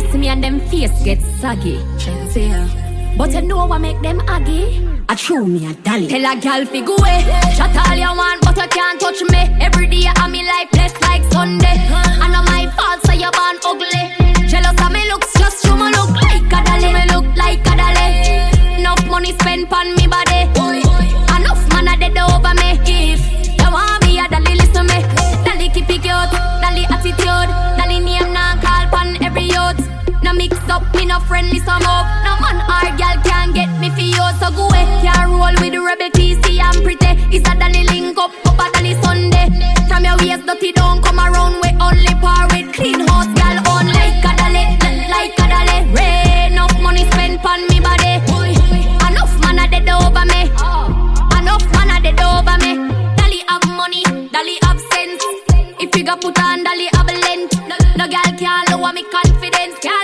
see me and them face get saggy. But you know what make them aggy? I throw me a dolly. Tell a gal fi go away. Shut all you want, but you can't touch me. Every day I'm in life blessed like Sunday. And not my fault, so you born ugly. Jealous of me looks, just show me look like a dolly. Me look like a dolly. Enough money spent on me body. Enough man a dead over me. If you want me a dolly, listen me. Dolly keep it cute, dolly attitude, dolly name now call pan every youth. No mix up, me no friendly some up. No man or girl can't get me for you. So go away, can't roll with the rebel TC and pretty. Is a dolly link up a dolly Sunday. From your waist dirty don't come around. We only par with clean house girl on like a dolly, like a dolly. Rain, enough money spent on me body. Enough man a dead over me. Enough man a dead over me. Dolly have money, dolly have sense. If you got put on dolly have length. No girl can't lower me confidence.